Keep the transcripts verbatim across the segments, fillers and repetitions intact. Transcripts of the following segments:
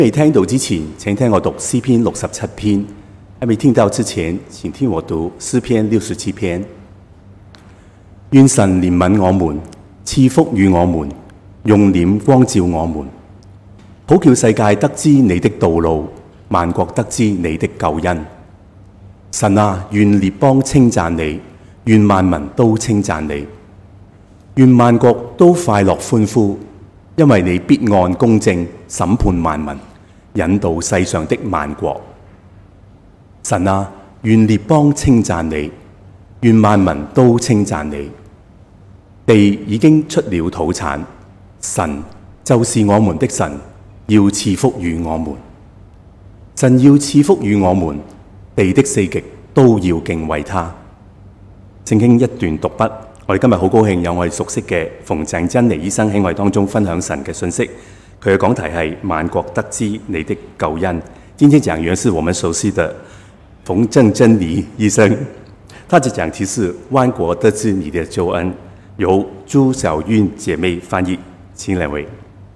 未聽到之前，請聽我讀詩篇六十七篇；還未聽到之前，請聽我讀詩篇六十七篇。願神憐憫我們，賜福與我們，用臉光照我們，好叫世界得知你的道路，萬國得知你的救恩。神啊，願列邦稱讚你，願萬民都稱讚你，願萬國都快樂歡呼，因為你必按公正審判萬民，引導世上的萬國。神啊，願列邦稱讚你，願萬民都稱讚你。地已經出了土產，神就是我們的神，要賜福與我們。神要賜福與我們，地的四極都要敬畏他。聖經一段讀畢，我哋今日好高興有我哋熟悉嘅馮鄭珍妮醫生喺我哋當中分享神嘅信息。佢嘅講題係萬國得知你的救恩。今天講員是我們熟悉的馮鄭珍妮醫生，他的講題是萬國得知你的救恩，由朱小韻姐妹翻譯。請兩位。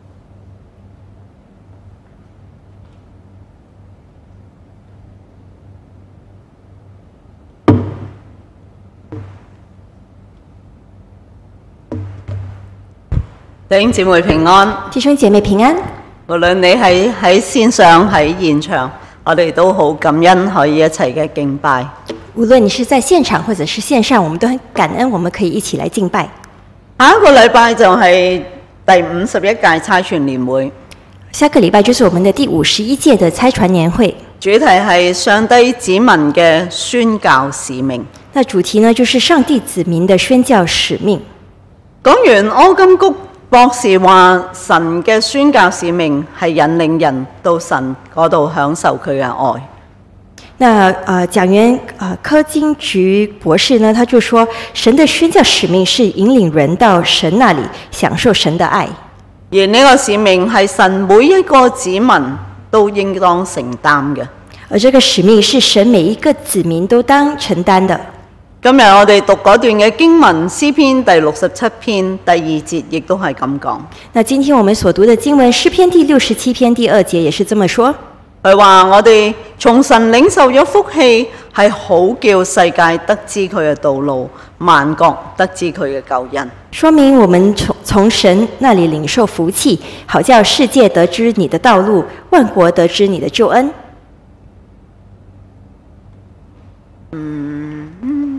弟兄姊妹平安， 弟兄姐妹平安。 無論你係喺線上喺現場，我哋都好感恩可以一齊嘅敬拜。 無論你是在現場或者是線上，我們都很感恩，我們可以一起來敬拜。 下一個禮拜就係第五十一屆差傳年會， 下個禮拜就是我們的第五十一屆的差傳年會， 主題係上帝子民嘅宣教使命。 那主題呢，就是上帝子民的宣教使命。 講完柯金谷博士話，神嘅宣教使命係引領人到神嗰度享受佢嘅愛。 那呃，講員呃柯金菊博士呢，他就說，神的宣教使命是引領人到神那裡享受神的愛。 而呢個使命係神每一個子民都應當承擔嘅。 而這個使命是神每一個子民都當承擔的。 今日我哋讀嗰段嘅經文，詩篇第六十七篇第二節，亦都係咁講。 那今天我們所讀的經文，詩篇第六十七篇第二節，也是這麼說。 佢話我哋從神領受咗福氣，係好叫世界得知佢嘅道路，萬國得知佢嘅救恩。 說明我們從從神那裡領受福氣，好叫世界得知你的道路，萬國得知你的救恩。 嗯嗯。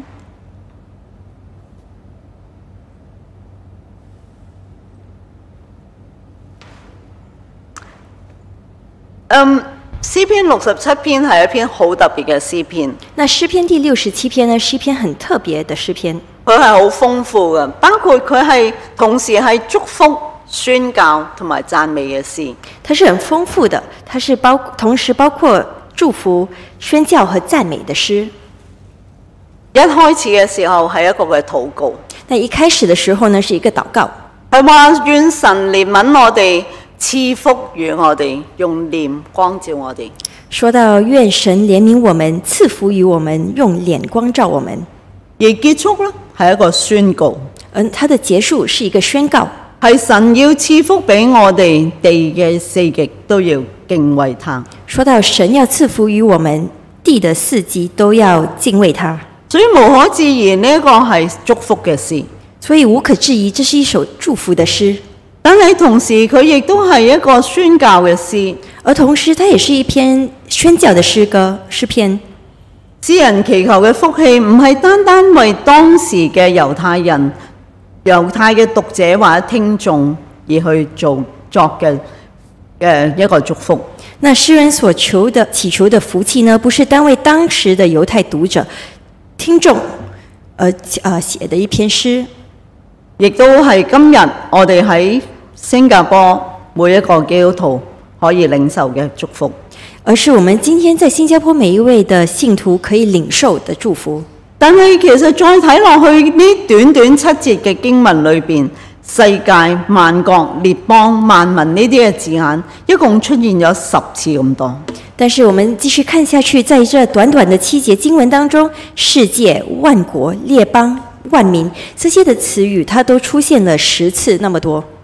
嗯，詩篇六十七篇係一篇好特別嘅詩篇。 那詩篇第六十七篇呢，是一篇很特別的詩篇。 佢係好豐富嘅，包括佢係同時係祝福、宣教同埋讚美嘅詩。 它是很豐富的，它是包同時包括祝福、宣教和讚美的詩。 一開始嘅時候係一個嘅禱告。 那一開始的時候呢，是一個禱告。 係話願神憐憫我哋，賜福與我哋，用臉光照我哋。 說到願神憐憫我們，賜福於我們，用臉光照我們。 而結束呢，係一個宣告。 嗯，它的結束是一個宣告， 係神要賜福俾我哋，地嘅四極都要敬畏他。 說到神要賜福於我們，地的四極都要敬畏他。 所以無可置疑呢一個係祝福嘅詩。 所以無可置疑，這是一首祝福的詩。 但係同時佢亦都係一個宣教嘅詩， 而同時它也是一篇宣教的詩歌詩篇。 詩人祈求嘅福氣唔係單單為當時嘅猶太人、猶太嘅讀者或者聽眾而去做作嘅嘅一個祝福。 那詩人所求的祈求的福氣呢，不是單為當時的猶太讀者、聽眾而呃寫的一篇詩， 亦都係今日我哋喺新加坡每一個基督徒可以領受嘅祝福， 而是我們今天在新加坡每一位的信徒可以領受的祝福。 但係其實再睇落去呢短短七節嘅經文裏邊，世界、萬國、列邦、萬民呢啲嘅字眼，一共出現咗十次咁多。 但是我們繼續看下去，在這短短的七節經文當中，世界、萬國、列邦、萬民這些的詞語，它都出現了十次那麼多。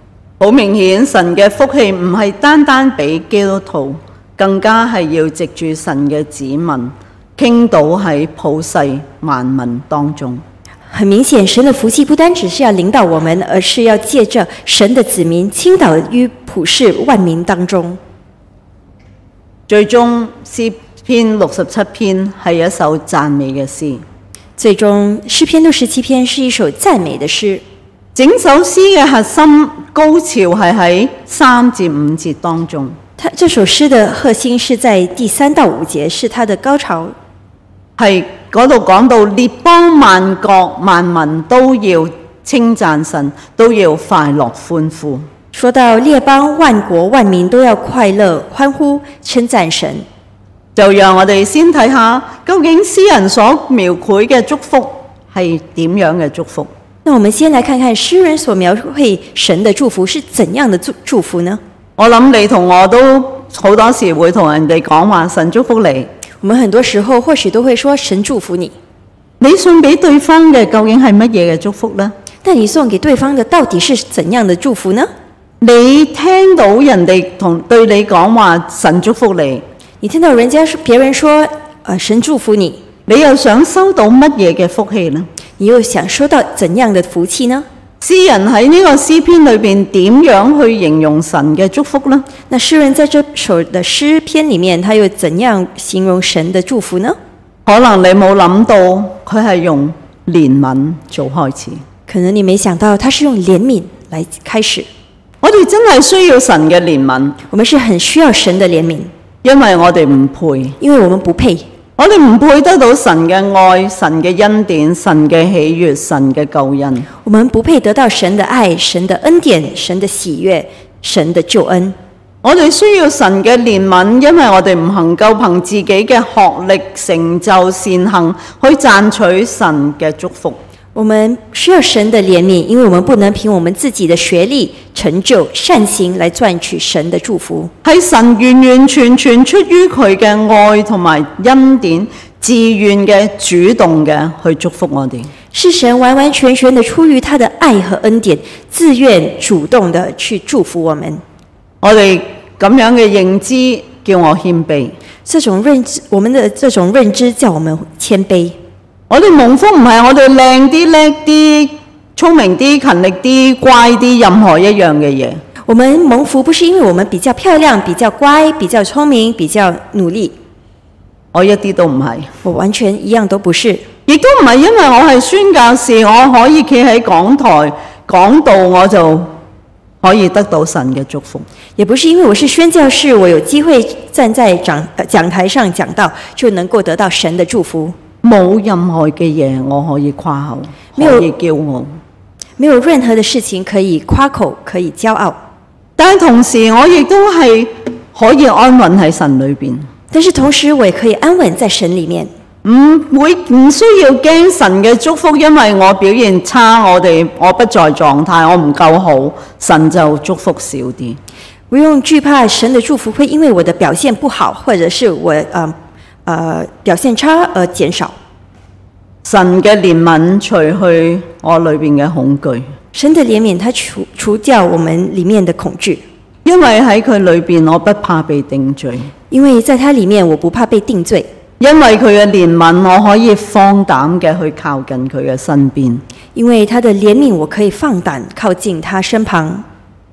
好明顯，神嘅福氣唔係單單俾基督徒，更加係要藉住神嘅子民傾倒喺普世萬民當中。 很明顯，神的福氣不單只是要臨到我們，而是要借着神的子民傾倒於普世萬民當中。 最終詩篇六十七篇係一首讚美嘅詩。 最終詩篇六十七篇是一首讚美的詩。 整首詩嘅核心高潮係喺三至五節當中。 它這首詩的核心是在第三到五節，是它的高潮。 係嗰度講到列邦萬國萬民都要稱讚神，都要快樂歡呼。 說到列邦萬國萬民都要快樂歡呼稱讚神， 就讓我哋先睇下究竟詩人所描繪嘅祝福係點樣嘅祝福。 那我們先來看看詩人所描繪神的祝福是怎樣的祝祝福呢？ 我諗你同我都好多時會同人哋講話神祝福你。 我們很多時候或許都會說神祝福你。 你送俾對方嘅究竟係乜嘢嘅祝福呢？ 但你送給對方的到底是怎樣的祝福呢？ 你聽到人哋同對你講話神祝福你， 你聽到人家別人說，呃，神祝福你， 你又想收到乜嘢嘅福氣呢？ 你又想收到怎樣的福氣呢？ 詩人喺呢個詩篇裏邊點樣去形容神嘅祝福呢？ 那詩人在這首的詩篇裡面，他又怎樣形容神的祝福呢？ 可能你冇諗到佢係用憐憫做開始。 可能你沒想到他是用憐憫來開始。 我哋真係需要神嘅憐憫， 我們是很需要神的憐憫， 因為我哋唔配， 因為我們不配。 我哋唔配得到神嘅愛、神嘅恩典、神嘅喜悅、神嘅救恩。 我們不配得到神的愛、神的恩典、神的喜悅、神的救恩。 我哋需要神嘅憐憫，因為我哋唔能夠憑自己嘅學歷、成就、善行去賺取神嘅祝福。 我們需要神的憐憫，因為我們不能憑我們自己的學歷、成就、善行來賺取神的祝福。係神完完全全出於佢嘅愛同埋恩典，自願嘅主動嘅去祝福我哋。 是神完完全全的出於他的愛和恩典，自願主動的去祝福我們。 我哋咁樣嘅認知叫我謙卑， 這種認知，我們的這種認知叫我們謙卑。 我哋蒙福唔係我哋靚啲、叻啲、聰明啲、勤力啲、乖啲，任何一樣嘅嘢。 我們蒙福不是因為我們比較漂亮、比較乖、比較聰明、比較努力。 我一啲都唔係， 我完全一樣都不是。 亦都唔係因為我係宣教士，我可以企喺講台講道，我就可以得到神嘅祝福。 也不是因為我是宣教士，我有機會站在講講台上講道，就能夠得到神的祝福。 冇任何嘅嘢我可以誇口，可以驕傲， 沒有任何的事情可以誇口，可以驕傲。 但係同時我亦都係可以安穩喺神裏邊。 但是同時我也可以安穩在神裡面， 唔會唔需要驚神嘅祝福，因為我表現差，我哋我不在狀態，我唔夠好，神就祝福少啲。 不用懼怕神的祝福會因為我的表現不好，或者是我呃呃表現差而減少。 神嘅憐憫除去我裏邊嘅恐懼， 神的憐憫它除除掉我們裡面的恐懼， 因為喺佢裏邊我不怕被定罪， 因為在它裡面我不怕被定罪， 因為佢嘅憐憫我可以放膽嘅去靠近佢嘅身邊， 因為他的憐憫我可以放膽靠近他身旁。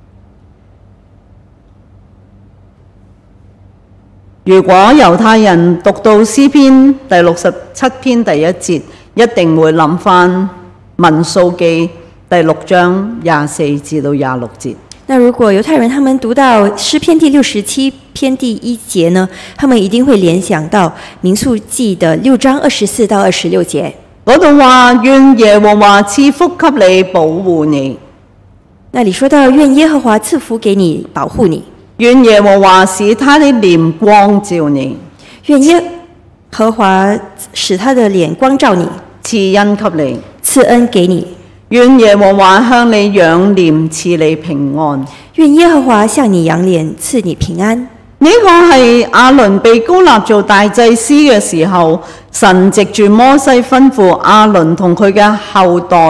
如果猶太人讀到詩篇第六十七篇第一節，一定會諗返民數記第六章廿四至到廿六節。 那如果猶太人他們讀到詩篇第六十七篇第一節呢，他們一定會聯想到民數記的六章二十四到二十六節。 嗰度話願耶和華賜福給你，保護你。 那裡說到願耶和華賜福給你，保護你。 願耶和華使他的臉光照你， 願耶和華使他的臉光照你， 賜恩給你， 賜恩給你。 願耶和華向你仰臉，賜你平安。 願耶和華向你仰臉，賜你平安。 呢個係亞倫被膏立做大祭司嘅時候，神藉住摩西吩咐亞倫同佢嘅後代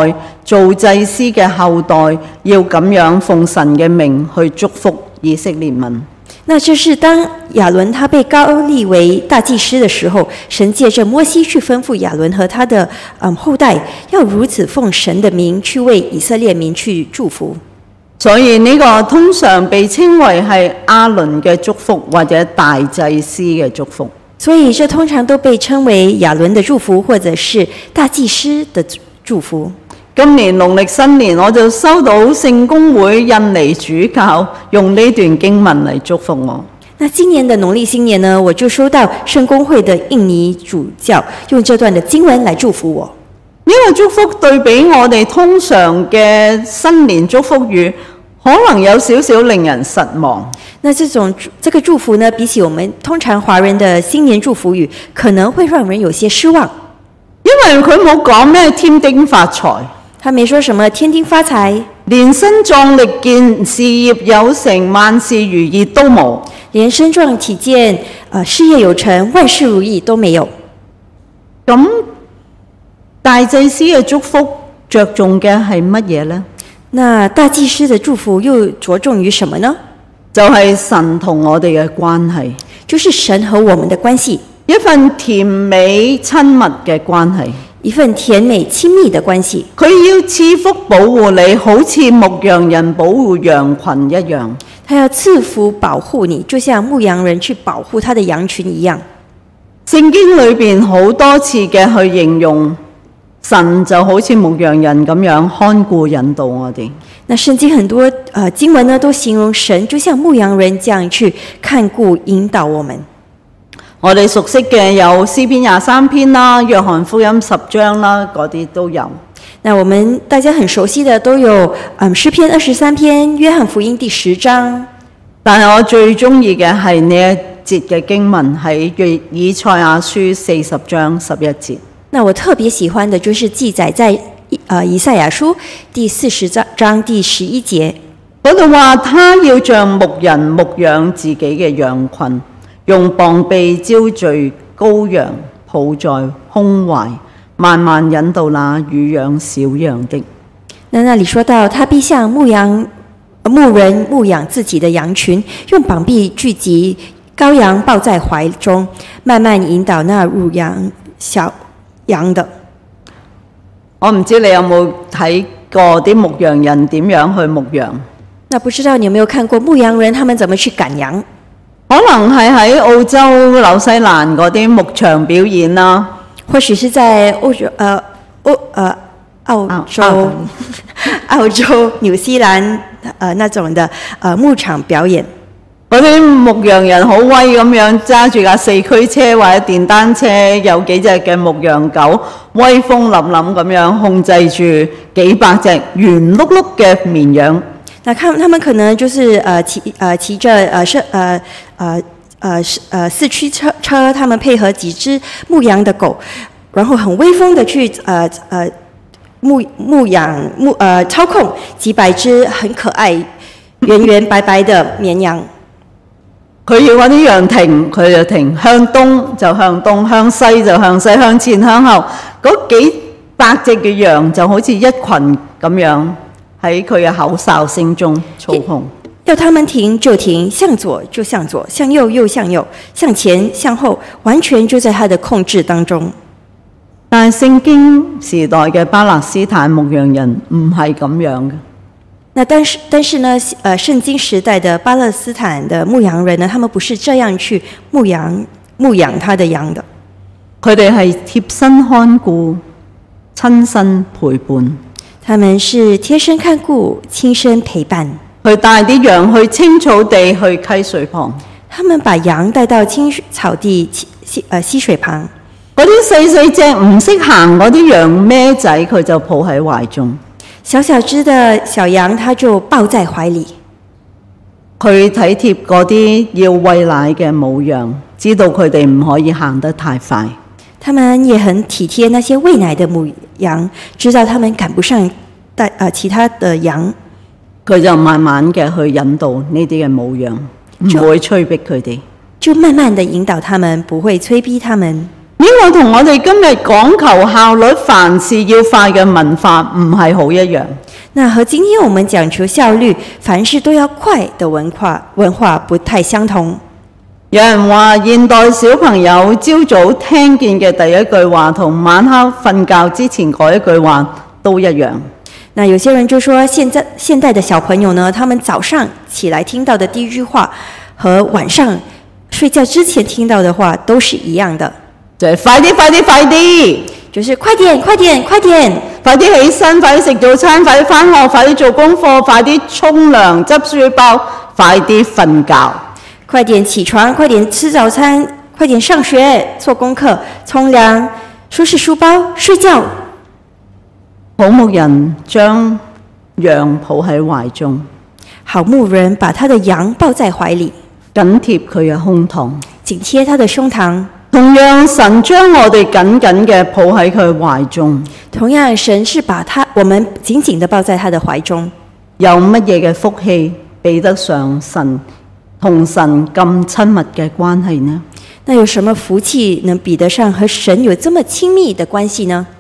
做祭司嘅後代要咁樣奉神嘅名去祝福以色列民。 那这是当亚伦他被高立为大祭司的时候，神借着摩西去吩咐亚伦和他的嗯后代要如此奉神的名去为以色列民去祝福。 所以呢個通常被稱為係亞倫嘅祝福或者大祭司嘅祝福。 所以这通常都被稱為亞倫的祝福，或者是大祭司的祝福。 今年農曆新年，我就收到聖公會印尼主教用呢段經文嚟祝福我。 那今年的農曆新年呢，我就收到聖公會的印尼主教用這段的經文來祝福我。 呢個祝福對比我哋通常嘅新年祝福語，可能有少少令人失望。 那這種這個祝福呢，比起我們通常華人的新年祝福語，可能會讓人有些失望， 因為佢冇講咩添丁發財。 他沒說什麼天丁發財， 連身壯力健、事業有成、萬事如意都冇， 連身壯體健、呃事業有成、萬事如意都沒有。 咁大祭司嘅祝福着重嘅係乜嘢呢？ 那大祭司的祝福又着重於什麼呢？ 就係神同我哋嘅關係， 就是神和我們的關係， 一份甜美親密嘅關係。 一份甜美親密的關係， 佢要賜福保護你，好似牧羊人保護羊群一樣。 他要賜福保護你，就像牧羊人去保護他的羊群一樣。 聖經裏邊好多次嘅去形容神就好似牧羊人咁樣看顧引導我哋。 那聖經很多呃經文呢，都形容神就像牧羊人這樣去看顧引導我們。 我哋熟悉嘅有詩篇廿三篇啦、約翰福音十章啦，嗰啲都有。 那我們大家很熟悉的都有，嗯，詩篇二十三篇、約翰福音第十章。 但係我最中意嘅係呢一節嘅經文，喺以賽亞書四十章十一節。 那我特別喜歡的就是記載在呃以賽亞書第四十章第十一節嗰度話，他要像牧人牧養自己嘅羊群，用膀臂招聚羔羊，抱在胸懷，慢慢引導那乳養小羊的。 那那裡說到，他必像牧羊牧人牧養自己的羊群，用膀臂聚集羔羊，抱在懷中，慢慢引導那乳養小羊的。 我唔知你有冇睇過啲牧羊人點樣去牧羊？ 那不知道你有沒有看過牧羊人他們怎麼去趕羊？ 可能係喺澳洲、紐西蘭嗰啲牧場表演啦， 或許是在歐洲、呃歐呃澳洲、澳, 澳洲、紐西蘭呃那種的呃牧場表演。 嗰啲牧羊人好威咁樣揸住架四驅車或者電單車，有幾隻嘅牧羊狗，威風凜凜咁樣控制住幾百隻圓碌碌嘅綿羊。 那他們他們可能就是呃騎呃騎着呃是呃呃呃呃四驅車車，他們配合幾隻牧羊的狗，然後很威風的去呃呃牧牧羊牧呃操控幾百隻很可愛圓圓白白的綿羊。 佢要嗰啲羊停，佢就停；向東就向東，向西就向西，向前向後。嗰幾百隻嘅羊就好似一群咁樣喺佢嘅口哨聲中操控。 要他們停就停，向左就向左，向右又向右，向前向後，完全就在他的控制當中。 但係聖經時代嘅巴勒斯坦牧羊人唔係咁樣嘅。 那但是但是呢，呃，聖經時代的巴勒斯坦的牧羊人呢，他們不是這樣去牧羊牧養他的羊的， 佢哋係貼身看顧、親身陪伴。 他們是貼身看顧、親身陪伴。 去帶啲羊去青草地、去溪水旁。 他們把羊帶到青草地、溪呃溪水旁。 嗰啲細細隻唔識行嗰啲羊孭仔，佢就抱喺懷中。 小小隻的小羊，他就抱在懷裡。 佢體貼嗰啲要餵奶嘅母羊，知道佢哋唔可以行得太快。 他們也很體貼那些餵奶的母羊，知道他們趕不上帶呃其他的羊。 佢就慢慢嘅去引導呢啲嘅母羊，唔會催逼佢哋。 就慢慢的引導他們，不會催逼他們。 呢個同我哋今日講求效率、凡事要快嘅文化唔係好一樣。 那和今天我們講求效率、凡事都要快的文化文化不太相同。 有人話現代小朋友朝早聽見嘅第一句話同晚黑瞓覺之前嗰一句話都一樣。 那有些人就說現在現代的小朋友呢，他們早上起來聽到的第一句話和晚上睡覺之前聽到的話都是一樣的。 就係快啲快啲快啲， 就是快點快點快點， 快啲起身，快啲食早餐，快啲返學，快啲做功課，快啲沖涼執書包，快啲瞓覺。 快點起床，快點吃早餐，快點上學做功課，沖涼收拾書包睡覺。 好牧人將羊抱喺懷中， 好牧人把他的羊抱在懷裡， 緊貼佢嘅胸膛， 緊貼他的胸膛。 同樣神將我哋緊緊嘅抱喺佢懷中。 同樣神是把他我們緊緊地抱在他的懷中。 有乜嘢嘅福氣比得上神同神咁親密嘅關係呢？ 那有什麼福氣能比得上和神有這麼親密的關係呢？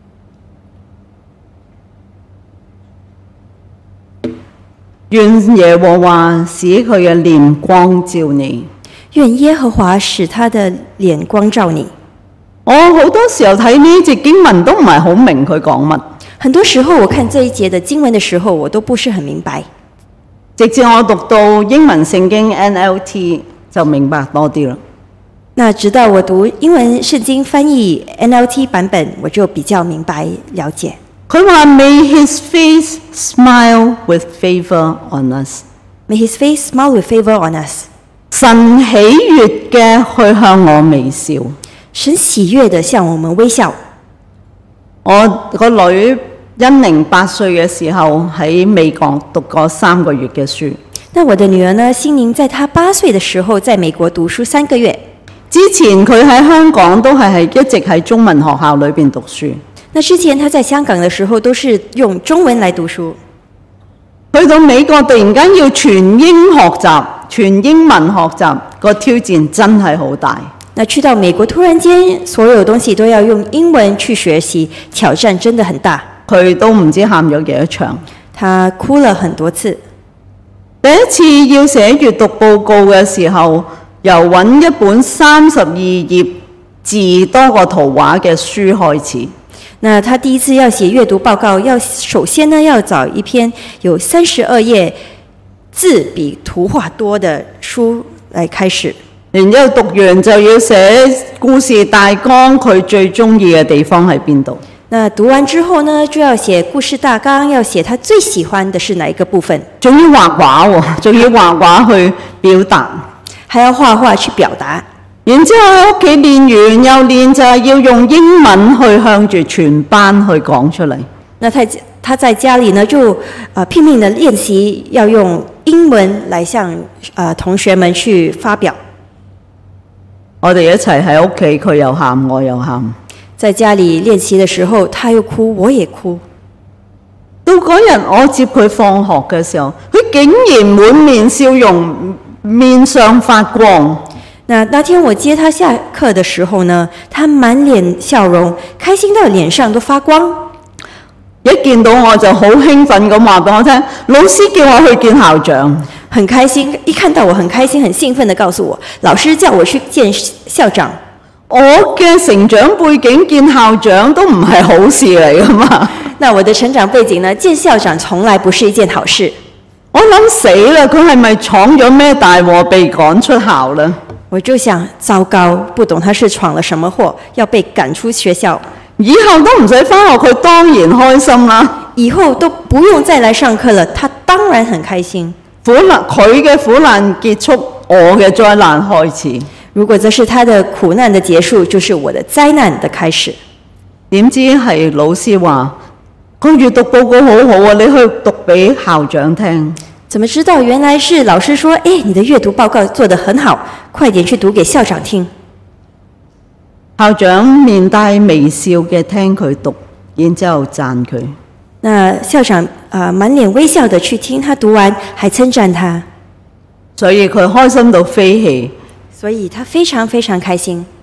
願耶和華使佢嘅臉光照你。 願耶和華使他的臉光照你。 我好多時候睇呢節經文都唔係好明佢講乜。 很多時候我看這一節的經文的時候，我都不是很明白。 直至我讀到英文聖經 N L T 就明白多啲啦。 那直到我讀英文聖經翻譯 N L T 版本，我就比較明白了解。 佢話 May his face smile with favor on us. May his face smile with favor on us. 神喜悅嘅去向我微笑。 神喜悅的向我們微笑。 我個女欣寧八歲嘅時候喺美國讀過三個月嘅書。 那我的女兒呢，欣寧在她八歲的時候在美國讀書三個月。 之前佢喺香港都係係一直喺中文學校裏邊讀書。 那之前她在香港的時候都是用中文來讀書。 去到美國突然間要全英學習、全英文學習，個挑戰真係好大。 那去到美國突然間所有東西都要用英文去學習，挑戰真的很大。 佢都唔知喊咗幾多場。 她哭了很多次。 第一次要寫閱讀報告嘅時候，由揾一本三十二頁字多過圖畫嘅書開始。 那他第一次要寫閱讀報告，要首先呢要找一篇有三十二頁字比圖畫多的書來開始。 然之後讀完就要寫故事大綱，佢最中意嘅地方喺邊度。 那讀完之後呢，就要寫故事大綱，要寫他最喜歡的是哪一個部分。 仲要畫畫喎，仲要畫畫去表達， 還要畫畫去表達。 然之後喺屋企練完又練，就係要用英文去向住全班去講出嚟。 那他他在家裡呢就呃拼命的練習，要用英文來向呃同學們去發表。 我哋一齊喺屋企，佢又喊，我又喊。 在家裡練習的時候，他又哭，我也哭。 到嗰日我接佢放學嘅時候，佢竟然滿面笑容，面上發光。 那那天我接他下課的時候呢，他滿臉笑容，開心到臉上都發光。 一見到我就好興奮咁話俾我聽，老師叫我去見校長。 很開心，一看到我很開心，很興奮地告訴我，老師叫我去見校長。 我嘅成長背景見校長都唔係好事嚟㗎嘛。 那我的成長背景呢，見校長從來不是一件好事。 我諗死啦，佢係咪闖咗咩大禍被趕出校呢？ 我就想，糟糕，不懂他是闖了什麼禍，要被趕出學校。 以後都唔使返學，佢當然開心啦。 以後都不用再來上課了，他當然很開心。 苦難，佢嘅苦難結束，我嘅災難開始。 如果這是他的苦難的結束，就是我的災難的開始。 點知係老師話，個閱讀報告好好啊，你去讀俾校長聽。 怎麼知道？原來是老師說，誒，你的閱讀報告做得很好，快點去讀給校長聽。 校長面帶微笑嘅聽佢讀，然之後讚佢。 那校長啊、呃，滿臉微笑的去聽他讀完，還稱讚他。 所以佢開心到飛起。 所以他非常非常開心。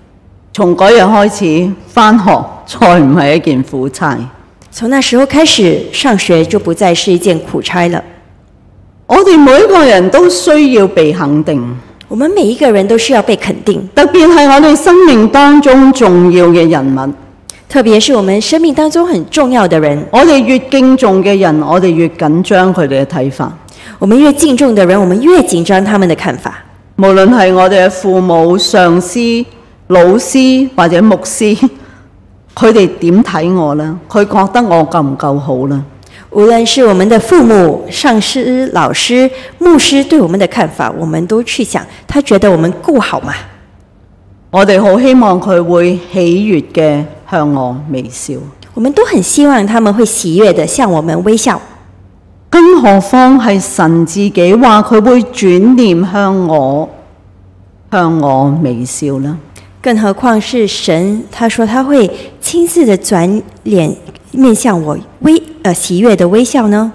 從嗰日開始，返學再唔係一件苦差。 從那時候開始，上學就不再是一件苦差了。 我哋每一個人都需要被肯定， 我們每一個人都需要被肯定， 特別係我哋生命當中重要嘅人物。 特別是我們生命當中很重要的人。 我哋越敬重嘅人，我哋越緊張佢哋嘅睇法。 我們越敬重的人，我們越緊張他們的看法。 無論係我哋嘅父母、上司、老師或者牧師，佢哋點睇我呢？佢覺得我夠唔夠好呢？ 無論是我們的父母、上司、老師、牧師對我們的看法，我們都去想，他覺得我們夠好嗎？ 我哋好希望佢會喜悅嘅向我微笑。 我們都很希望他們會喜悅的向我們微笑。 更何況係神自己話佢會轉念向我向我微笑呢？ 更何況是神，他說他會親自的轉臉面向我微呃喜悅的微笑呢？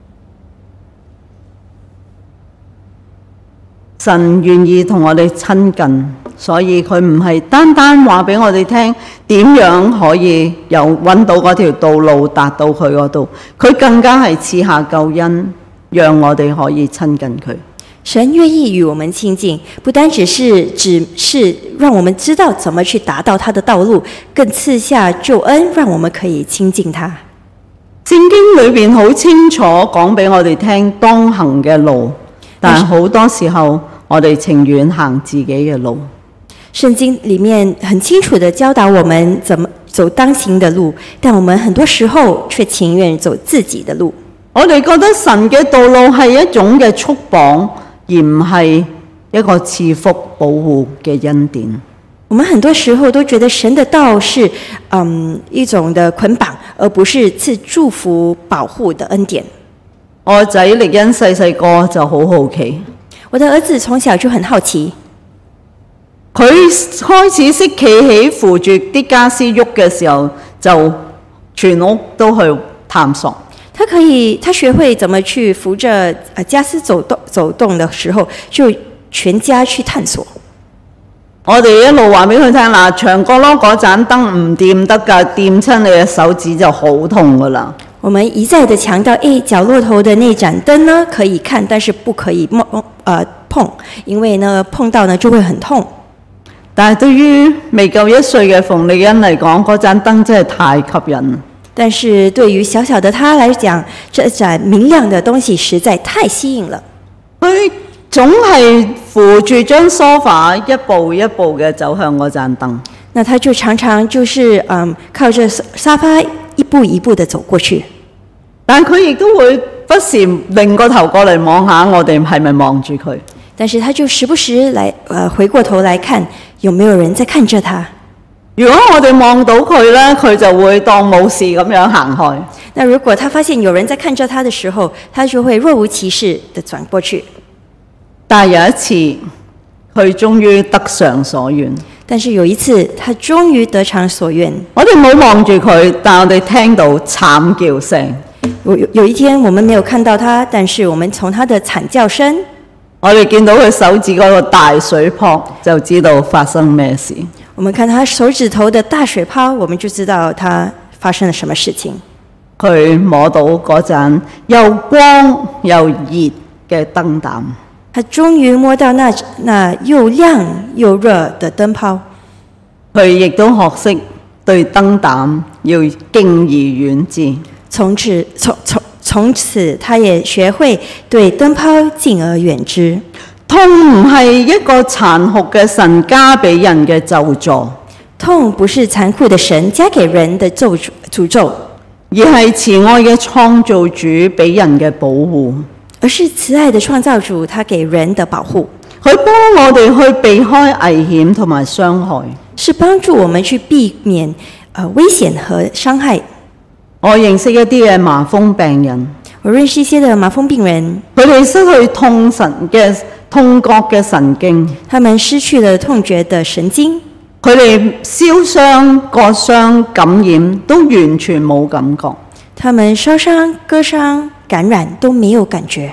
神願意同我哋親近，所以佢唔係單單話俾我哋聽點樣可以有揾到嗰條道路達到佢嗰度，佢更加係賜下救恩，讓我哋可以親近佢。 神願意與我們親近，不單只是只是讓我們知道怎麼去達到他的道路，更賜下救恩，讓我們可以親近他。 聖經裏面好清楚講俾我哋聽當行嘅路，但好多時候我哋情願行自己嘅路。 聖經裡面很清楚地教導我們怎麼走當行的路，但我們很多時候卻情願走自己的路。 我哋覺得神嘅道路係一種嘅束綁，而唔係一個賜福保護嘅恩典。 我們很多時候都覺得神的道是嗯一種的捆綁，而不是賜祝福保護的恩典。 我仔力恩細細個就好好奇， 我的兒子從小就很好奇， 佢開始識企起扶住啲家私喐嘅時候，就全屋都去探索。 他可以，他學會怎麼去扶着呃家私走動走動的時候，就全家去探索。 我哋一路話俾佢聽嗱，長角落嗰盞燈唔掂得㗎，掂親你嘅手指就好痛㗎啦。 我們一再的強調，誒，角落頭的那盞燈呢，可以看，但是不可以摸，呃碰，因為呢碰到呢就會很痛。 但係對於未夠一歲嘅馮麗欣嚟講，嗰盞燈真係太吸引。 但是對於小小的他來講，這盞明亮的東西實在太吸引了。 佢總係扶住張梳化，一步一步嘅走向嗰盞燈。 那他就常常就是嗯靠着沙發一步一步的走過去。 但佢亦都會不時擰個頭過嚟望下我哋係咪望住佢。 但是他就時不時來呃回過頭來看有沒有人在看着他。 如果我哋望到佢咧，佢就會當冇事咁樣行開。 那如果他發現有人在看着他的時候，他就會若無其事的轉過去。 但係有一次，佢終於得償所願。 但是有一次，他終於得償所願。 我哋冇望住佢，但我哋聽到慘叫聲。 有有一天，我們沒有看到他，但是我們從他的慘叫聲， 我哋見到佢手指嗰個大水泡，就知道發生咩事。 我們看他手指頭的大水泡，我們就知道他發生了什麼事情。 佢摸到嗰盞又光又熱嘅燈膽。 他終於摸到那那又亮又熱的燈泡。 佢亦都學識對燈膽要敬而遠之。 從此從從從此，他也學會對燈泡敬而遠之。 痛唔係一個殘酷嘅神加俾人嘅咒詛， 痛不是殘酷的神加給人的咒詛咒， 而係慈愛嘅創造主俾人嘅保護。 而是慈愛的創造主，他給人的保護。 佢幫我哋去避開危險同埋傷害， 是幫助我們去避免呃危險和傷害。 我認識一啲嘅麻風病人， 我認識一些的麻風病人， 佢哋失去痛神嘅痛覺嘅神經， 他們失去了痛覺的神經， 佢哋燒傷、割傷、感染都完全冇感覺。 他們燒傷、割傷、感染都沒有感覺。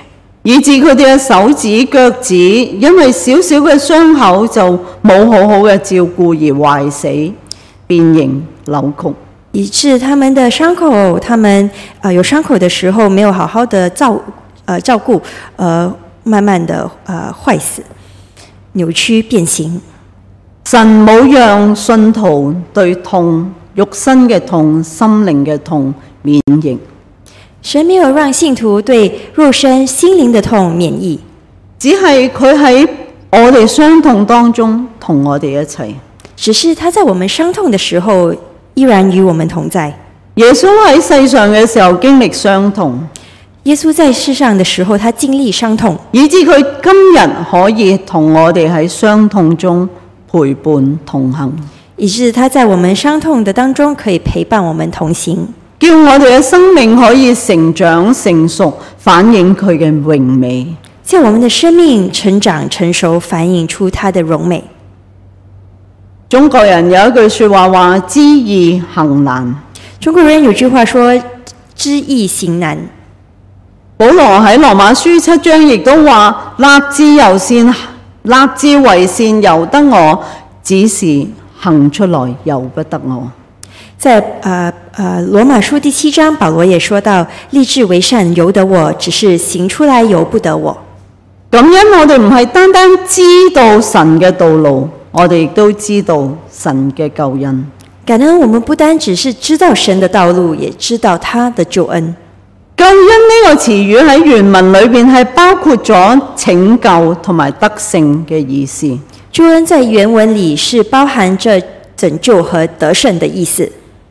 以致佢哋嘅手指腳趾因為少少嘅傷口就冇好好嘅照顧而壞死、變形、扭曲。 以致他們的傷口，他們呃有傷口的時候沒有好好的照呃照顧，呃慢慢的呃壞死、扭曲變形。 神冇讓信徒對痛、肉身嘅痛、心靈嘅痛免疫。 神沒有讓信徒對肉身、心靈的痛免疫， 只係佢喺我哋傷痛當中同我哋一齊。 只是他在我們傷痛的時候依然與我們同在。 耶穌喺世上嘅時候經歷傷痛， 耶穌在世上的時候他經歷傷痛， 以致佢今日可以同我哋喺傷痛中陪伴同行， 以致他在我們傷痛的當中可以陪伴我們同行， 叫我哋嘅生命可以成長成熟，反映佢嘅榮美。 叫我們的生命成長成熟，反映出他的榮美。 中國人有一句說話話：知易行難。 中國人有句話說：知易行難。 保羅喺羅馬書七章亦都話：立志由善，立志為善由得我，只是行出來由不得我。 在呃呃羅馬書第七章，保羅也說到：立志為善由得我，只是行出來由不得我。 咁樣我哋唔係單單知道神嘅道路，我哋亦都知道神嘅救恩。 感恩我們不單只是知道神的道路，也知道他的救恩。 救恩呢個詞語喺原文裏邊係包括咗拯救同埋得勝嘅意思。 救恩在原文裡是包含着拯救和得勝的意思。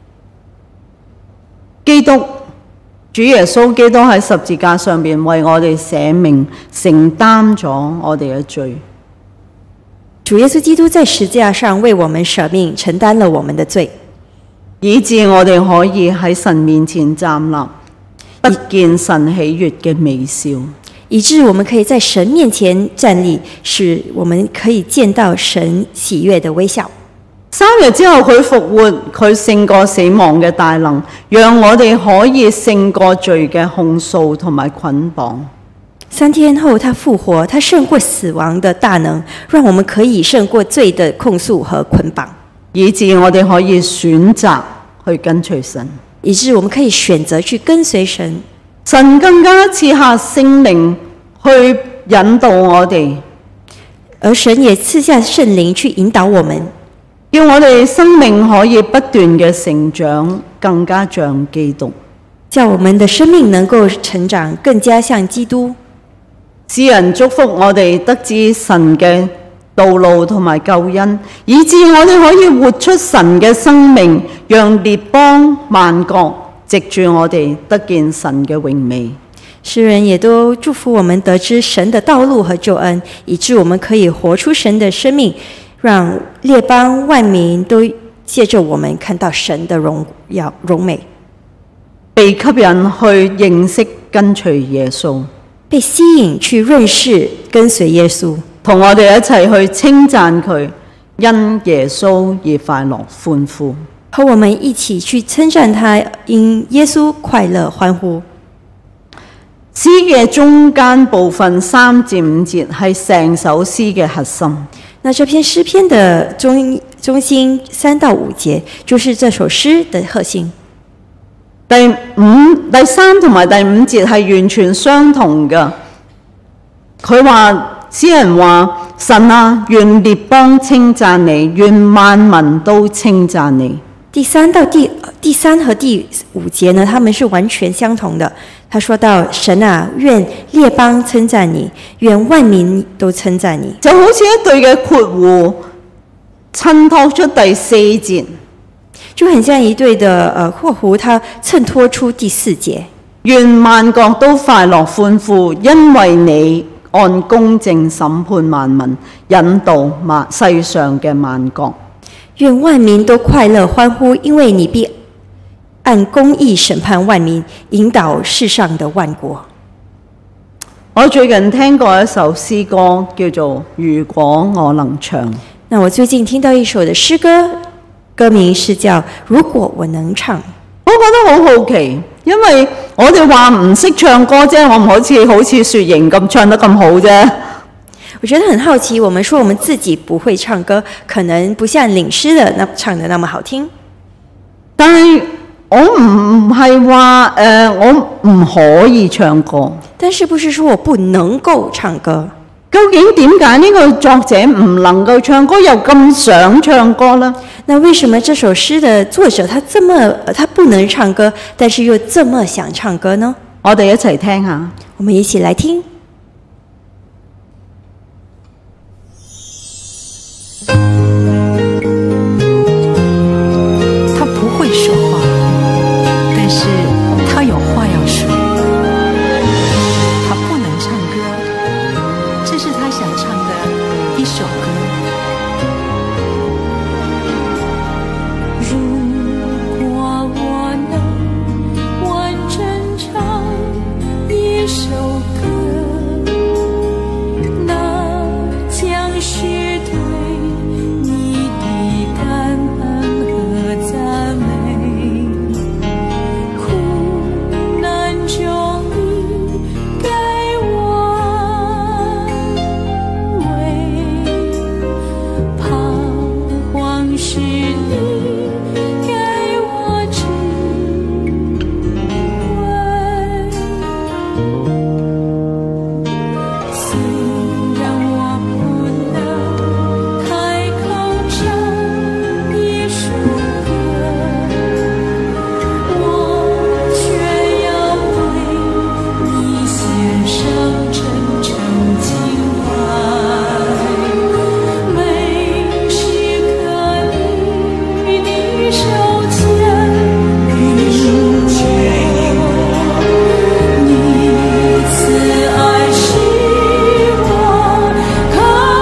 基督主耶穌基督喺十字架上邊為我哋捨命，承擔咗我哋嘅罪。 主耶穌基督在十字架上為我們捨命，承擔了我們的罪， 以致我哋可以喺神面前站立，得見神喜悅嘅微笑， 以致我們可以在神面前站立，使我們可以見到神喜悅的微笑。 三日之後佢復活，佢勝過死亡嘅大能，讓我哋可以勝過罪嘅控訴同埋捆綁。 三天後他復活，他勝過死亡的大能，讓我們可以勝過罪的控訴和捆綁， 以致我哋可以選擇去跟隨神， 以致我們可以選擇去跟隨神。 神更加賜下聖靈去引導我哋， 而神也賜下聖靈去引導我們， 叫我哋生命可以不斷嘅成長，更加像基督， 叫我們的生命能夠成長，更加像基督。 使人祝福我哋得知神嘅道路同埋救恩，以致我哋可以活出神嘅生命，讓列邦萬國藉住我哋得見神嘅榮美。 世人也都祝福我們得知神的道路和救恩，以致我們可以活出神的生命，讓列邦萬民都借着我們看到神的榮耀榮美， 被吸引去認識跟隨耶穌， 被吸引去認識跟隨耶穌， 同我哋一齊去稱讚佢，因耶穌而快樂歡呼。 和我們一起去稱讚他，因耶穌快樂歡呼。 詩嘅中間部分三至五節係成首詩嘅核心。 那這篇詩篇的中中心三到五節，就是這首詩的核心。 第五、第三同埋第五節係完全相同嘅。佢話詩人話：神啊，願列邦稱讚你，願萬民都稱讚你。 第三到第第三和第五節呢，他們是完全相同的。他說到：神啊，願列邦稱讚你，願萬民都稱讚你。 就好似一對嘅括弧襯托出第四節， 就很像一對的呃括弧，它襯托出第四節。 願萬國都快樂歡呼，因為你按公正審判萬民，引導萬世上嘅萬國。 願萬民都快樂歡呼，因為你必按公義審判萬民，引導世上的萬國。 我最近聽過一首詩歌，叫做《如果我能唱》。 那我最近聽到一首的詩歌，歌名是叫《如果我能唱》。 我覺得好好奇，因為我哋話唔識唱歌啫，我唔好似好似雪瑩咁唱得咁好啫。 我覺得很好奇，我們說我們自己不會唱歌，可能不像領詩的那唱得那麼好聽。 但係我唔係話誒，我唔可以唱歌。 但是不是說我不能夠唱歌？ 究竟點解呢個作者唔能夠唱歌，又咁想唱歌呢？ 那為什麼這首詩的作者他這麼他不能唱歌，但是又這麼想唱歌呢？ 我哋一齊聽下。 我們一起來聽。 他不會說話，但是他有話要說。他不能唱歌，這是他想唱的一首歌。 如果我能完整唱一首歌，那將是對你的感恩和讚美。苦難中你給我安慰，彷徨時你給我智慧。雖然我不能開口唱一首歌，我卻要對你獻上真誠敬拜。每時刻你的手牽我，你慈愛使我開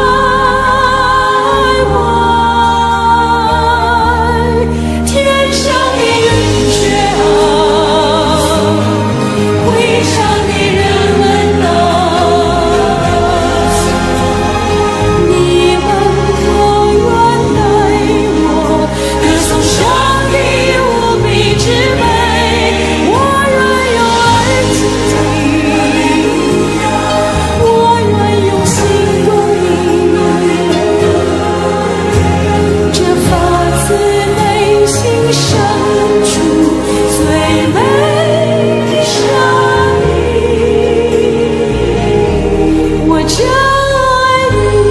懷，天上的雲雀啊，會場的人們啊，你們都遠待我，歌頌上帝無比之美。我願用愛敬你，我願用心供應，這發自內心深處最美的聲音。我真愛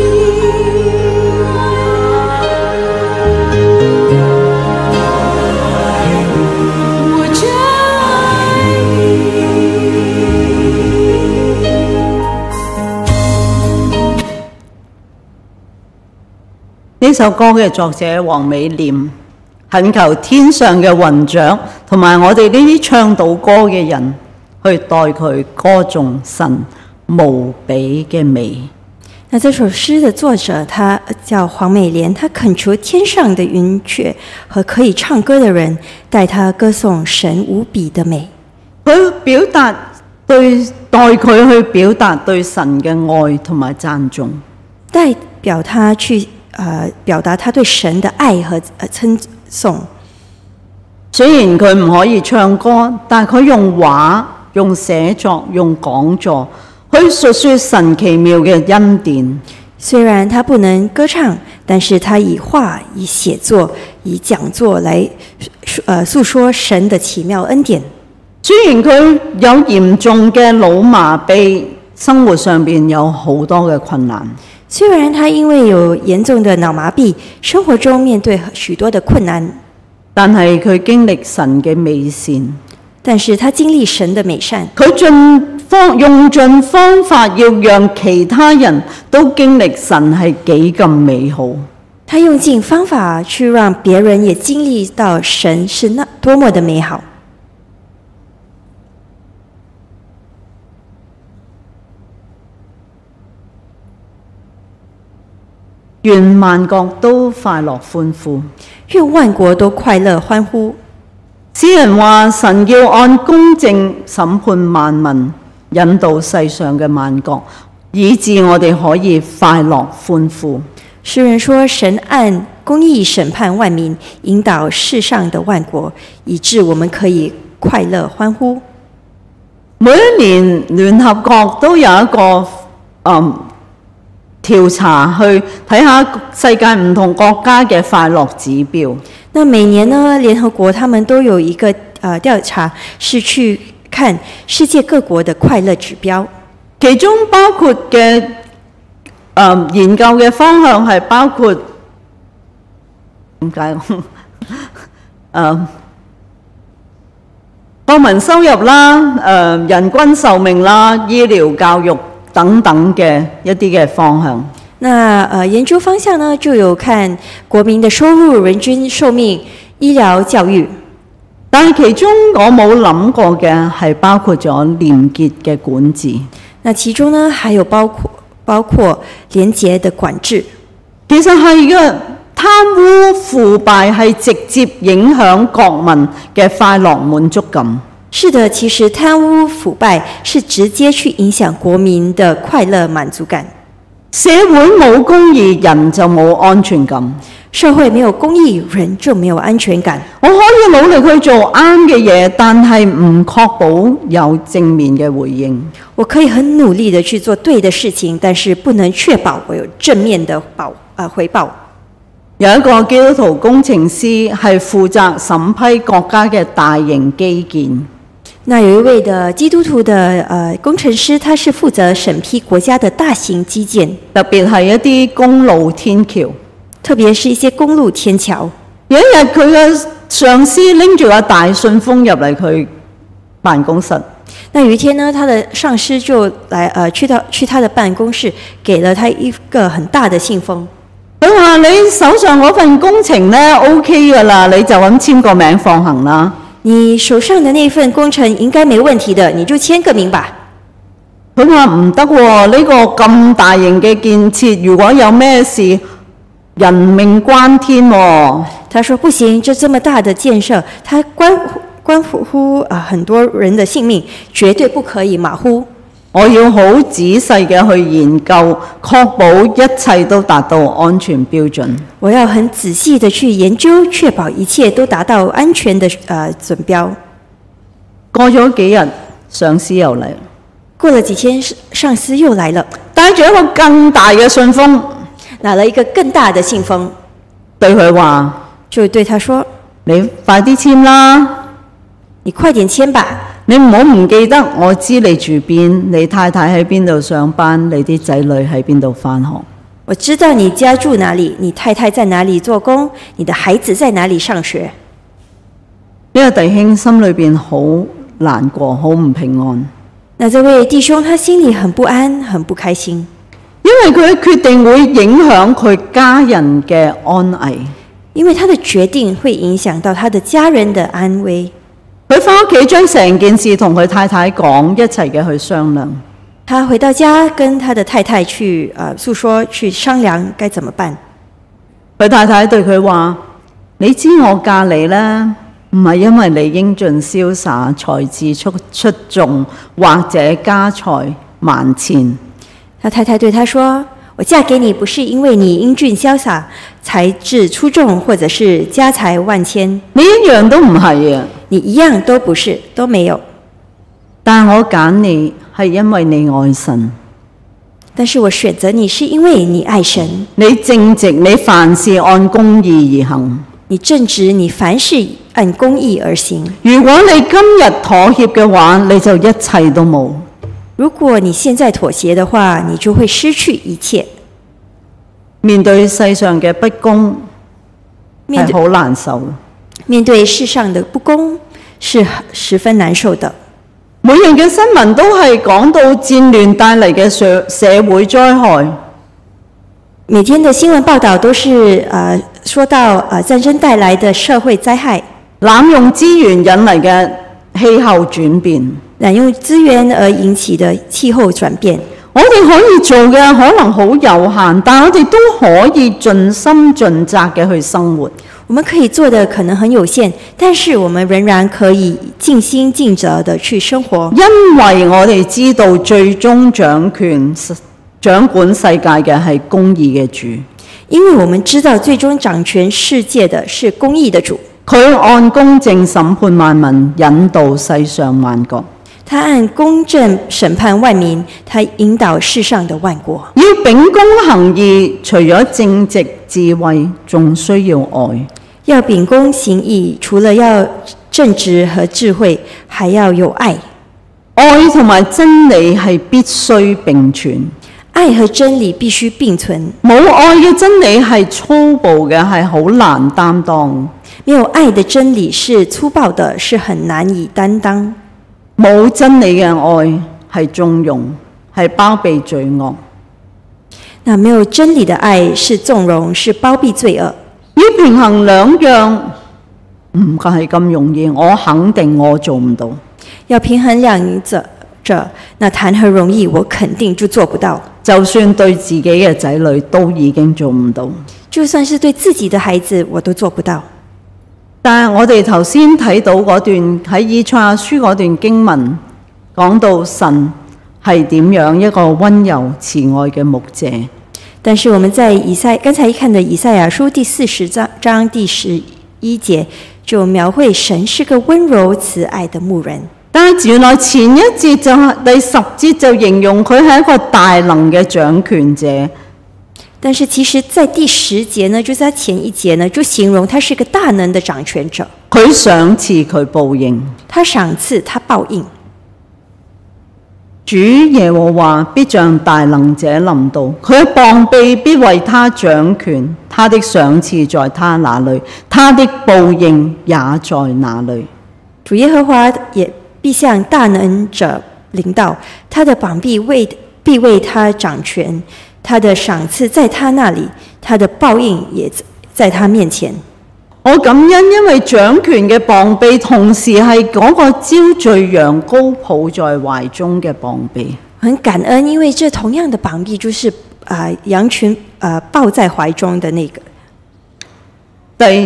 你，我真愛你。 呢首歌嘅作者黃美廉，懇求天上嘅雲長同埋我哋呢啲唱到歌嘅人，去代佢歌頌神無比嘅美。 那這首詩的作者他叫黃美蓮，他懇求天上的雲雀和可以唱歌的人，帶他歌頌神無比的美。 佢表達對代佢去表達對神嘅愛同埋讚頌。 代表他去呃表達他對神的愛和呃稱頌。 雖然佢唔可以唱歌，但佢用畫、用寫作、用講座去述說神奇妙嘅恩典。 雖然他不能歌唱，但是他以畫、以寫作、以講座來呃訴說神的奇妙恩典。 雖然佢有嚴重嘅腦麻痹，生活上邊有好多嘅困難。 雖然他因為有嚴重的腦麻痹，生活中面對許多的困難， 但係佢經歷神嘅美善。 但是他經歷神的美善， 佢盡方用盡方法要讓其他人都經歷神係幾咁美好。 他用盡方法去讓別人也經歷到神是那多麼的美好。 願萬國都快樂歡呼， 願萬國都快樂歡呼。 詩人話神要按公正審判萬民，引導世上嘅萬國，以致我哋可以快樂歡呼。 詩人說神按公義審判萬民，引導世上的萬國，以致我們可以快樂歡呼。 每一年聯合國都有一個嗯調查，去睇下世界唔同國家嘅快樂指標。 那每年呢，聯合國他們都有一個呃調查，是去看世界各國的快樂指標， 其中包括嘅誒、呃、研究嘅方向係包括點解？誒國民收入啦、誒、呃、人均壽命啦、醫療教育等等嘅一啲嘅方向。 那呃研究方向呢，就有看國民的收入、人均壽命、醫療教育。 但係其中我冇諗過嘅係包括咗廉潔嘅管治。 那其中呢，還有包括包括廉潔的管制。 其實係嘅，貪污腐敗係直接影響國民嘅快樂滿足感。 是的，其實貪污腐敗是直接去影響國民的快樂滿足感。 社會冇公義，人就冇安全感。 社會沒有公義，人就沒有安全感。 我可以努力去做啱嘅嘢，但係唔確保有正面嘅回應。 我可以很努力的去做對的事情，但是不能確保我有正面的報呃回報。 有一個基督徒工程師係負責審批國家嘅大型基建。 那有一位的基督徒的呃工程師，他是負責審批國家的大型基建， 特別係一啲公路天橋。 特別是一些公路天橋。 有一日佢嘅上司拎住個大信封入嚟佢辦公室。 那有一天呢，他的上司就來呃去到去他的辦公室，給了他一個很大的信封。 佢話：你手上嗰份工程呢 OK 㗎啦，你就咁簽個名放行啦。 你手上的那份工程應該沒問題的，你就簽個名吧。 佢話唔得喎，呢個咁大型嘅建設，如果有咩事，人命關天喎。 他說不行，就這麼大的建設，它關乎關乎啊、呃、很多人的性命，絕對不可以馬虎。 我要好仔細嘅去研究，確保一切都達到安全標準。 我要很仔細的去研究，確保一切都達到安全的呃準標。 過咗幾日，上司又嚟。 過了幾天，上司又來了， 帶住一個更大嘅信封， 拿了一個更大的信封， 對佢話： 就對他說： 你快啲簽啦！ 你快點簽吧！ 你唔好唔記得，我知你住邊，你太太喺邊度上班，你啲仔女喺邊度返學。 我知道你家住哪裡，你太太在哪裡做工，你的孩子在哪裡上學。 呢個弟兄心裏邊好難過，好唔平安。 那這位弟兄他心裡很不安，很不開心， 因為佢嘅決定會影響佢家人嘅安危。 因為他的決定會影響到他的家人的安危。 佢返屋企將成件事同佢太太講，一齊嘅去商量。 他回到家跟他的太太去呃訴說，去商量該怎麼辦。 佢太太對佢話：你知我嫁你呢，唔係因為你英俊瀟灑、才智出出眾，或者家財萬千。 他太太對他說：我嫁給你不是因為你英俊瀟灑、才智出眾，或者是家財萬千。 你一樣都唔係啊！ 你一樣都不是，都沒有。 但我揀你係因為你愛神。 但是我選擇你是因為你愛神。 你正直，你凡事按公義而行。 你正直，你凡事按公義而行。 如果你今日妥協嘅話，你就一切都冇。 如果你現在妥協的話，你就會失去一切。 面對世上嘅不公，係好難受。 面對世上的不公，是十分難受的。 每日嘅新聞都係講到戰亂帶嚟嘅社社會災害。 每天的新聞報道都是呃說到呃戰爭帶來的社會災害， 濫用資源引嚟嘅氣候轉變， 濫用資源而引起的氣候轉變。 我哋可以做嘅可能好有限，但我哋都可以盡心盡責嘅去生活。 我們可以做的可能很有限，但是我們仍然可以盡心盡責的去生活。 因為我哋知道最終掌權、掌管世界嘅係公義嘅主。 因為我們知道最終掌權世界的是公義的主。 佢按公正審判萬民，引導世上萬國。 他按公正審判萬民，他引導世上的萬國。 要秉公行義，除咗正直智慧，仲需要愛。 要秉公行義，除了要正直和智慧，還要有愛。 愛同埋真理係必須並存。 愛和真理必須並存。 冇愛嘅真理係粗暴嘅，係好難擔當。 沒有愛的真理是粗暴的，是很難以擔當。 冇真理嘅愛係縱容，係包庇罪惡。 那沒有真理的愛是縱容，是包庇罪惡。 要平衡兩樣唔係咁容易，我肯定我做唔到。 要平衡兩者，者那談何容易？我肯定就做不到。 就算對自己嘅仔女都已經做唔到， 就算是對自己的孩子，我都做不到。 但係我哋頭先睇到嗰段喺以賽亞書嗰段經文，講到神係點樣一個溫柔慈愛嘅牧者。 但是我們在以賽剛才一看的以賽亞書第四十章章第十一節，就描繪神是個溫柔慈愛的牧人。 但係原來前一節就係第十節就形容佢係一個大能嘅掌權者。 但是其實在第十節呢，就是他前一節呢，就形容他是個大能的掌權者。 佢賞賜，佢報應。 他賞賜，他報應。 主耶和華必像大能者臨到，佢嘅膀臂必為他掌權，他的賞賜在他那裏，他的報應也在那裏。 主耶和華也必像大能者臨到，他的膀臂為必為他掌權，他的賞賜在他那裡，他的報應也在他面前。 我感恩，因為掌權嘅膀臂，同時係嗰個招罪羊羔抱在懷中嘅膀臂。 很感恩，因為這同樣的膀臂就是啊、呃、羊群啊、呃、抱在懷中的那個。 第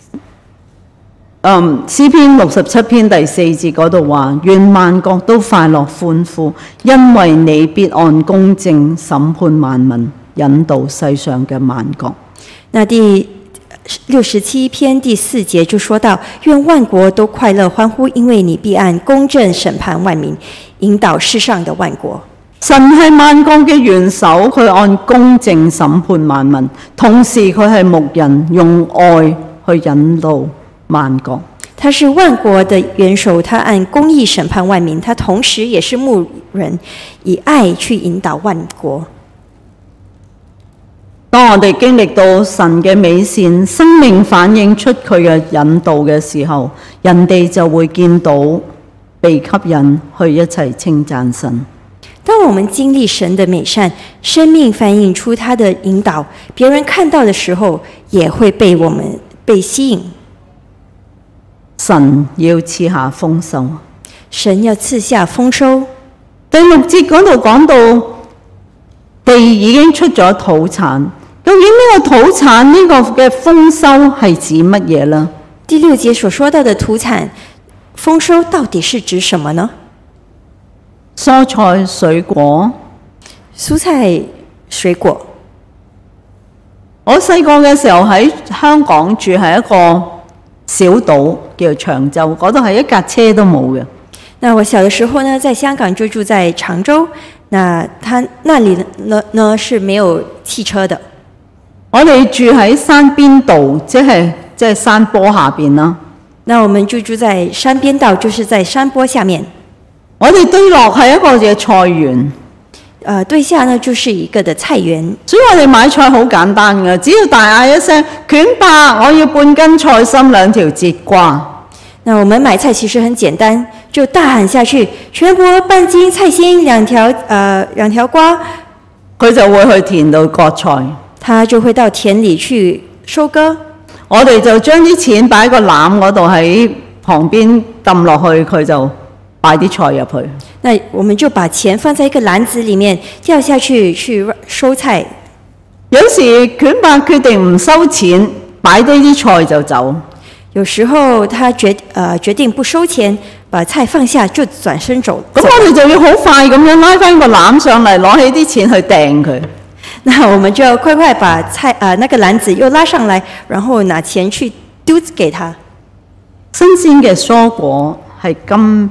嗯詩篇六十七篇第四節嗰度話：願萬國都快樂歡呼，因為你必按公正審判萬民，引導世上嘅萬國。 那第六十七篇第四節就說到：願萬國都快樂歡呼，因為你必按公正審判萬民，引導世上的萬國。 神係萬國嘅元首，佢按公正審判萬民，同時佢係牧人，用愛去引導萬國。 他是萬國的元首，他按公義審判萬民，他同時也是牧人，以愛去引導萬國。 當我哋經歷到神嘅美善，生命反映出佢嘅引導嘅時候，人哋就會見到被吸引去一齊稱讚神。 當我們經歷神的美善，生命反映出他的引導，別人看到的時候，也會被我們被吸引。 神要賜下豐收， 神要賜下豐收。 第六節嗰度講到地已經出咗土產。究竟呢個土產呢個嘅豐收係指乜嘢呢？ 第六節所說到的土產豐收到底是指什麼呢？ 蔬菜水果， 蔬菜水果。 我細個嘅時候喺香港住係一個小島叫長洲，嗰度係一架車都冇嘅。 那我小的時候呢，在香港就住在長洲，那它那裡呢呢是沒有汽車的。 我哋住喺山邊道，即係即係山坡下邊啦。 那我們就住在山邊道，就是在山坡下面。 我哋對落係一個嘅菜園， 呃，對下呢就是一個的菜園。 所以我哋買菜好簡單嘅，只要大嗌一聲卷伯，我要半斤菜心兩條節瓜。 那我們買菜其實很簡單，就大喊下去，全伯半斤菜心兩條呃兩條瓜， 佢就會去田度割菜。 他就會到田裡去收割。 我哋就將啲錢擺喺個籃嗰度，喺旁邊抌落去，佢就擺啲菜入去。 那我們就把錢放在一個籃子裡面，掉下去去收菜。 有時卷伯決定唔收錢，擺低啲菜就走。 有時候他決呃決定不收錢，把菜放下就轉身走。 咁我哋就要好快咁樣拉翻個籃上嚟，攞起啲錢去掟佢。 那我們就要快快把菜啊、呃、那個籃子又拉上來，然後拿錢去丟給他。 新鮮嘅蔬果係甘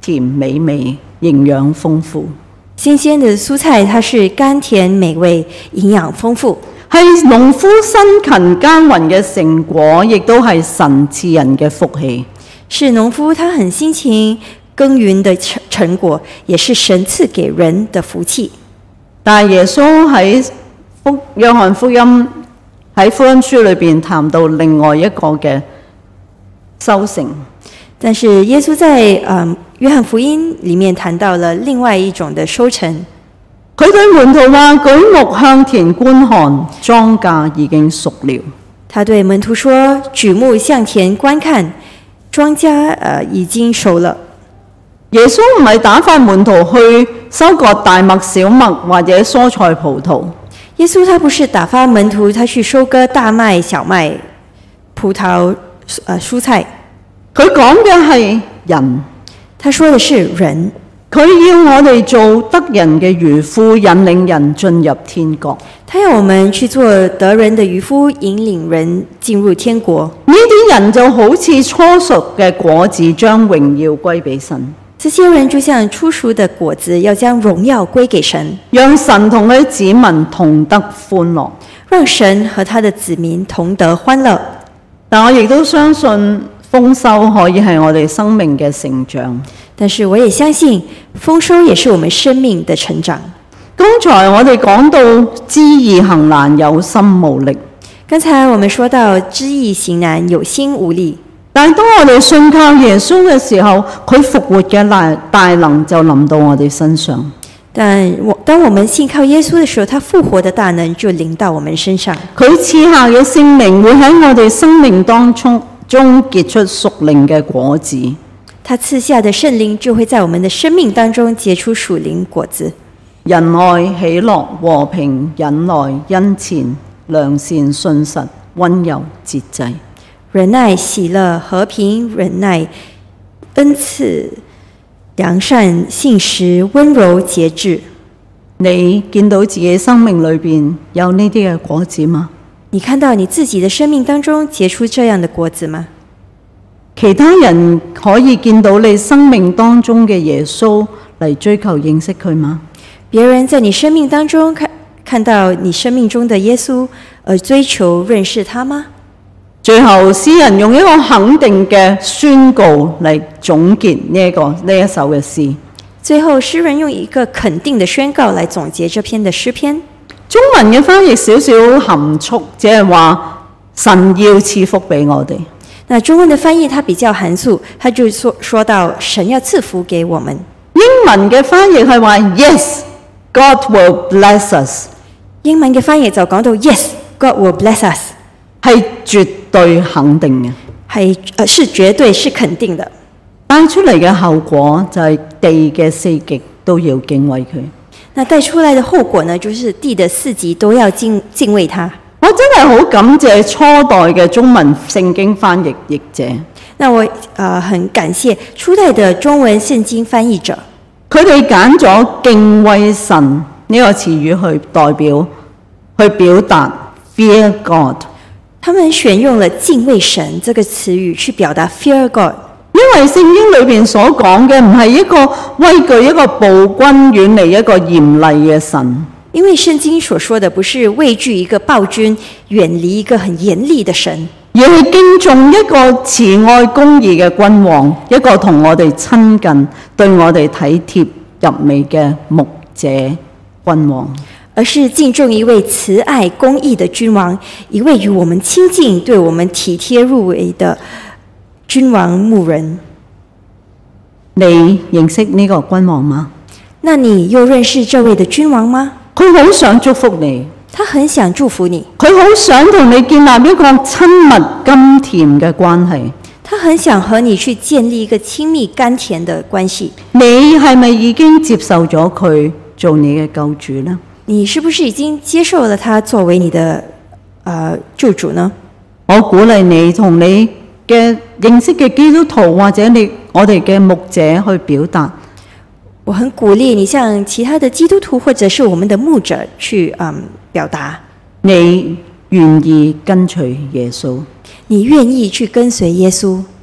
甜美味，營養豐富。 新鮮的蔬菜，它是甘甜美味，營養豐富， 係農夫辛勤耕耘嘅成果，亦都係神賜人嘅福氣。 是農夫他很辛勤耕耘的成成果，也是神賜給人的福氣。 但係耶穌喺福約翰福音喺福音書裏邊談到另外一個嘅收成。 但是耶穌在嗯約翰福音裡面談到了另外一種的收成。 佢對門徒話：舉目向田觀看，莊稼已經熟了。 他對門徒說：舉目向田觀看，莊稼呃已經熟了。 耶穌唔係打發門徒去收割大麥、小麥或者蔬菜、葡萄。 耶穌他不是打發門徒，他去收割大麥、小麥、葡萄、呃蔬菜。 佢講嘅係人， 他說的是人。 佢要我哋做得人嘅漁夫，引領人進入天國。 他要我們去做得人的漁夫，引領人進入天國。 呢啲人就好似初熟嘅果子，將榮耀歸俾神。 這些人就像初熟的果子，要將榮耀歸給神， 讓神同佢子民同得歡樂， 讓神和他的子民同得歡樂。 但我亦都相信豐收可以係我哋生命嘅成長。 但是我也相信豐收也是我們生命的成長。 剛才我哋講到知易行難，有心無力。 剛才我們說到知易行難，有心無力。 但係當我哋信靠耶穌嘅時候，佢復活嘅大大能就臨到我哋身上。 但我當我們信靠耶穌的時候，他復活的大能就臨到我們身上。 佢賜下嘅聖靈會喺我哋生命當中中結出屬靈嘅果子。 他賜下的聖靈就會在我們的生命當中結出屬靈果子。 仁愛、喜樂、和平、忍耐、恩慈、良善、信實、溫柔、節制。 仁愛、喜樂、和平、忍耐、恩慈、良善、信實、溫柔、節制。 你見到自己生命裏邊有呢啲嘅果子嗎？ 你看到你自己的生命當中結出這樣的果子嗎？ 其他人可以見到你生命當中嘅耶穌嚟追求認識佢嗎？ 別人在你生命當中看看到你生命中的耶穌，而追求認識他嗎？ 最後，詩人用一個肯定嘅宣告嚟總結呢一個呢一首嘅詩。 最後，詩人用一個肯定的宣告來總結這篇的詩篇。 中文嘅翻譯少少含蓄，只係話神要賜福俾我哋。 那中文的翻譯它比較含蓄，它就說說到神要賜福給我們。 英文嘅翻譯係話 Yes, God will bless us。 英文嘅翻譯就講到 Yes, God will bless us， 係絕對肯定嘅， 係呃是絕對是肯定的。 帶出嚟嘅後果就係地嘅四極都要敬畏佢。 那帶出來的後果呢，就是地的四極都要敬敬畏他。 我真係好感謝初代嘅中文聖經翻譯譯者。 那我呃很感謝初代的中文聖經翻譯者， 佢哋揀咗敬畏神呢個詞語去代表去表達 fear God。 他們選用了敬畏神這個詞語去表達 fear God。 因為聖經裏邊所講嘅唔係一個畏懼一個暴君，遠離一個嚴厲嘅神。 因為聖經所說的不是畏懼一個暴君，遠離一個很嚴厲的神， 而係敬重一個慈愛公義嘅君王，一個同我哋親近、對我哋體貼入微嘅牧者君王。 而是敬重一位慈愛公義的君王，一位與我們親近、對我們體貼入微的君王牧人。 你認識呢個君王嗎？ 那你又認識這位的君王嗎？ 佢好想祝福你， 他很想祝福你， 佢好想同你建立一個親密甘甜嘅關係。 他很想和你去建立一個親密甘甜的關係。 你係咪已經接受咗佢做你嘅救主呢？ 你是不是已經接受了他作為你的呃救主呢？ 我鼓勵你同你嘅認識嘅基督徒或者你我哋嘅牧者去表達。 我很鼓勵你向其他的基督徒或者是我們的牧者去嗯表達， 你願意跟隨耶穌， 你願意去跟隨耶穌。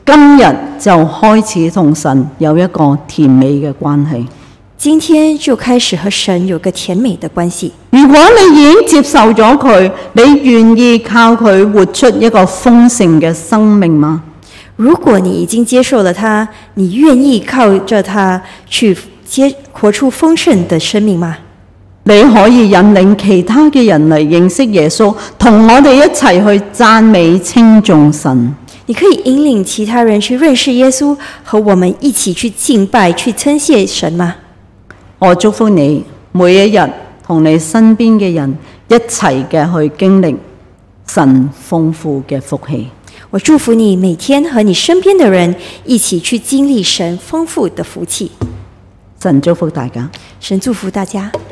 今日就開始同神有一個甜美嘅關係。 今天就開始和神有個甜美的關係。 如果你已經接受咗佢，你願意靠佢活出一個豐盛嘅生命嗎？ 如果你已經接受了他，你願意靠着他去接活出豐盛的生命嗎？ 你可以引領其他嘅人嚟認識耶穌，同我哋一齊去讚美稱頌神。 你可以引領其他人去認識耶穌，和我們一起去敬拜、去稱謝神嗎？ 我祝福你每一日同你身邊嘅人一齊嘅去經歷神豐富嘅福氣。 我祝福你每天和你身邊的人一起去經歷神豐富的福氣。 神祝福大家。 神祝福大家。